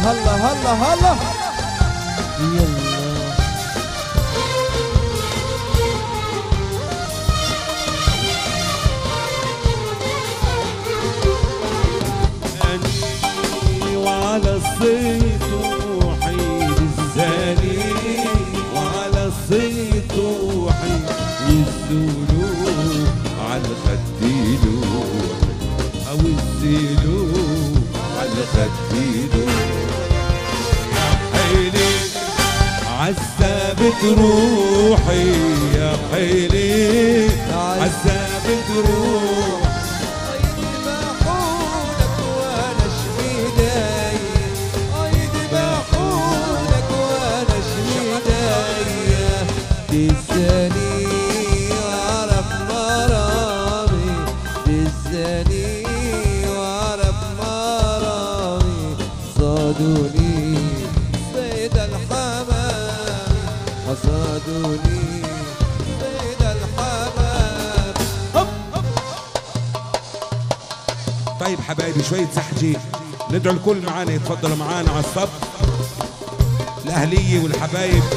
هلا هلا هلا يلا. وعلى الصيت وحيد الزاني، وعلى الصيت وحيد الزلوم، على الخديلو او الزيلو، على الخديلو يا حيلي عذبت روحي، يا حيلي عذبت روحي. دزاني وعرف مرامي، دزاني وعرف مرامي، صادوني صيد الحمام، حصادوني صيد الحمام. طيب حبايبي شوية سحجي، ندعو الكل معانا يتفضلوا معانا على الصف، الأهلية والحبايب